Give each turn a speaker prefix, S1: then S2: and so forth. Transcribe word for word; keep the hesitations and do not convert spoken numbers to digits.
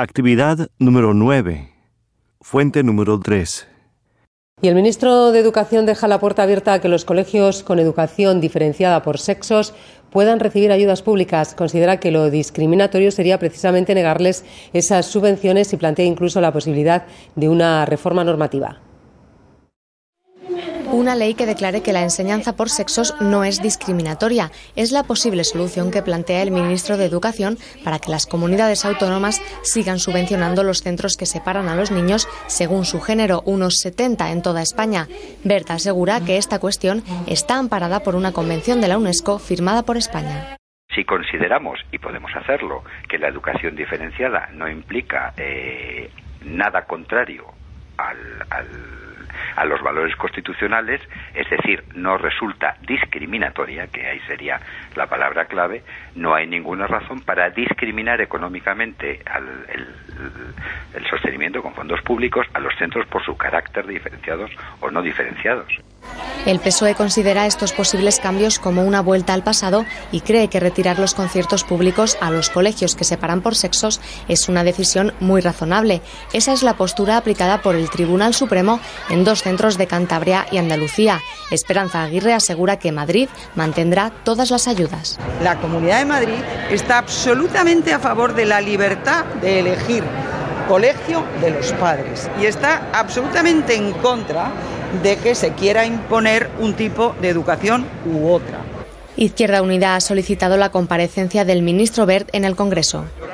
S1: Actividad número nueve. Fuente número tres.
S2: Y el ministro de Educación deja la puerta abierta a que los colegios con educación diferenciada por sexos puedan recibir ayudas públicas. Considera que lo discriminatorio sería precisamente negarles esas subvenciones y plantea incluso la posibilidad de una reforma normativa.
S3: Una ley que declare que la enseñanza por sexos no es discriminatoria. Es la posible solución que plantea el ministro de Educación para que las comunidades autónomas sigan subvencionando los centros que separan a los niños según su género, unos setenta en toda España. Wert asegura que esta cuestión está amparada por una convención de la UNESCO firmada por España.
S4: Si consideramos, y podemos hacerlo, que la educación diferenciada no implica eh, nada contrario al... al a los valores constitucionales, es decir, no resulta discriminatoria, que ahí sería la palabra clave, no hay ninguna razón para discriminar económicamente al, el, el sostenimiento con fondos públicos a los centros por su carácter de diferenciados o no diferenciados.
S3: El P S O E considera estos posibles cambios como una vuelta al pasado y cree que retirar los conciertos públicos a los colegios que separan por sexos es una decisión muy razonable. Esa es la postura aplicada por el Tribunal Supremo en dos centros de Cantabria y Andalucía. Esperanza Aguirre asegura que Madrid mantendrá todas las ayudas.
S5: La Comunidad de Madrid está absolutamente a favor de la libertad de elegir colegio de los padres y está absolutamente en contra de que se quiera imponer un tipo de educación u otra.
S3: Izquierda Unida ha solicitado la comparecencia del ministro Wert en el Congreso.